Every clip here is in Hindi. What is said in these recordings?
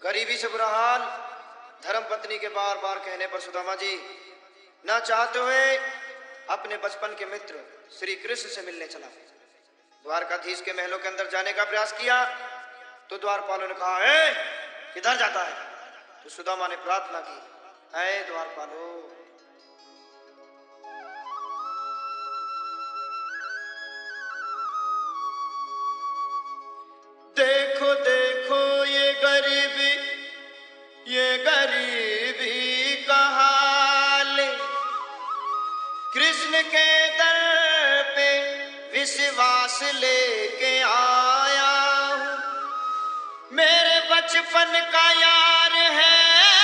गरीबी से बुरा हाल, धर्म पत्नी के बार बार कहने पर सुदामा जी ना चाहते हुए अपने बचपन के मित्र श्री कृष्ण से मिलने चला। द्वारकाधीश के महलों के अंदर जाने का प्रयास किया तो द्वारपालों ने कहा, ए किधर जाता है? तो सुदामा ने प्रार्थना की, ऐ द्वारपालो, देखो देखो ये गरीबी का हाल, कृष्ण के दर पे विश्वास लेके आया हूँ। मेरे बचपन का यार है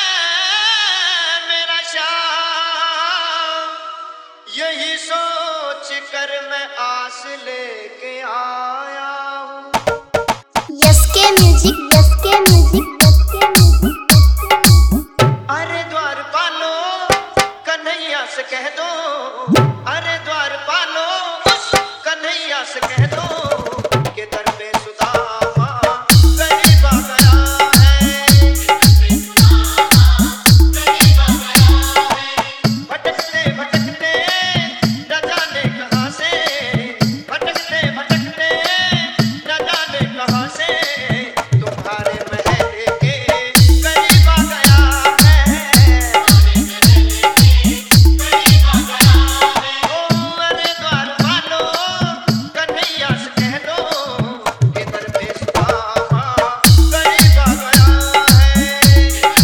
मेरा श्याम, यही सोच कर मैं आस लेके आया हूँ। यसके म्यूजिक, यसके म्यूजिक, यसके म्यूजिक। अरे द्वारपालो कन्हैया से कह दो, अरे द्वारपालो उस कन्हैया से कह दो कि दर पे सुदामा गरीब आ गया है। भटकते भटकते न जाने कहाँ से, भटकते भटकते न जाने कहाँ से तुम्हारे महल के करीब आ गया है। ओ अरे द्वारपालो कन्हैया से कह दो कि दर पे सुदामा गरीब आ गया है।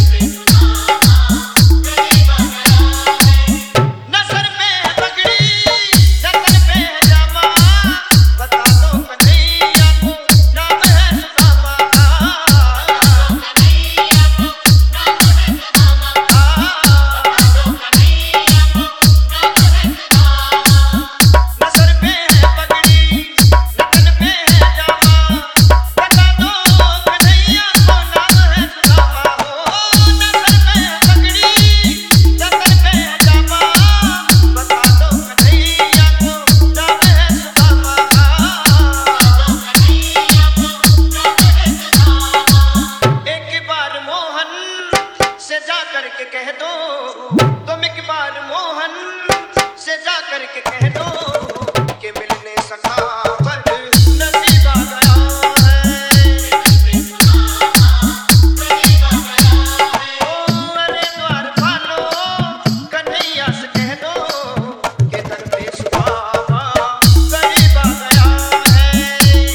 न सर पे है पगड़ी न तन पे है जामा, बता दो कन्हैया को नाम है सुदामा। न सर पे है पगड़ी न तन पे है जामा, बता दो कन्हैया को नाम है सुदामा। हो न सर पे है पगड़ी न तन पे है जामा, बता दो कन्हैया को नाम है सुदामा। एक बार मोहन से जा करके कह दो, तुम एक बार मोहन से जा करके कह दो कि मिलने सखा पर नसीब आ गया है। ओ अरे द्वारपालो कन्हैया से कह दो कि दर पे सुदामा गरीब आ गया है।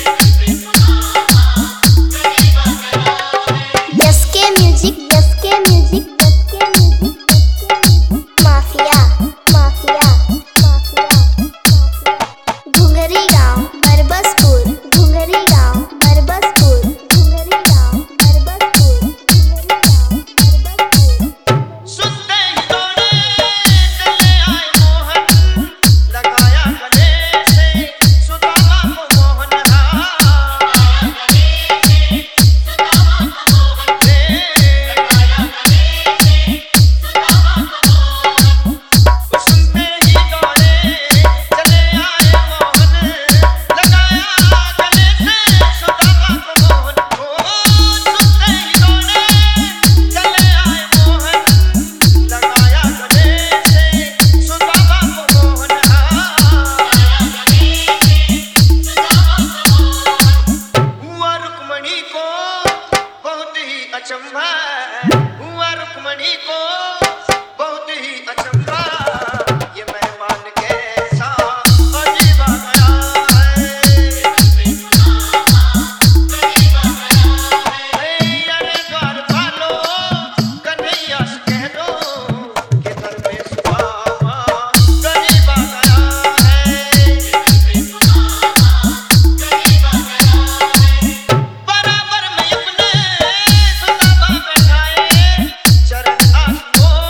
यसके म्यूजिक, यसके म्यूजिक, यसके म्यूजिक, यसके music. Mafia, mafia, mafia, mafia. Ghungri गांव बरबसपुर, घुंगरी गांव बरबसपुर, घुंगरी गांव बरबसपुर, घुंगरी गांव बरबसपुर। सुनते ही दौड़े चले आए मोहन, लगाया गले से सुदामा को मोहन। सुनते ही दौड़े चले आए मोहन, लगाया गले से सुदामा को मोहन। सुनते ही दौड़े चले आए मोहन, लगाया गले से सुदामा को मोहन। हुआ रुक्मणी को बहुत ही अचंभा, हुआ रुक्मणी को बहुत ही अचंभा, ये मेहमान कैसा अजीब आ गया है। अरे द्वारपालो कन्हैया से कह दो कि दर पे सुदामा गरीब आ गया है। बराबर में अपने सुदामा बैठाए, चरण आँखों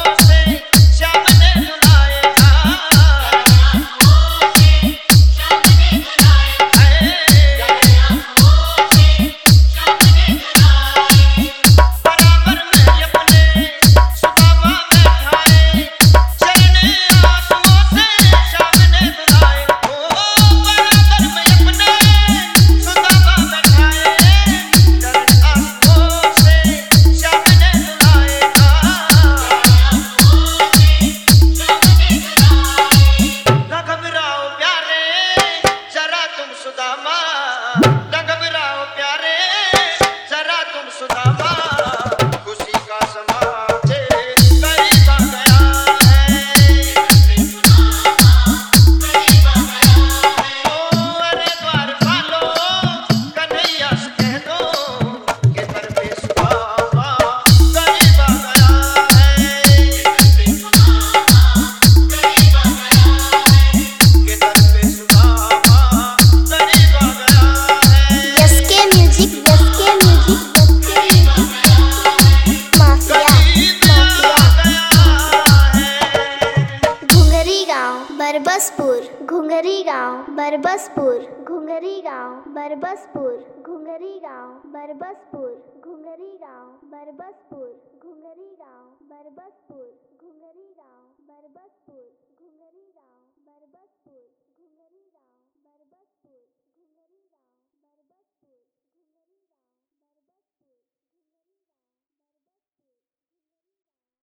बरबसपुर घुंगरी गांव बरबसपुर घुंगरी गांव बरबसपुर घुंगरी गांव बरबसपुर घुंगरी गांव बरबसपुर घुंगरी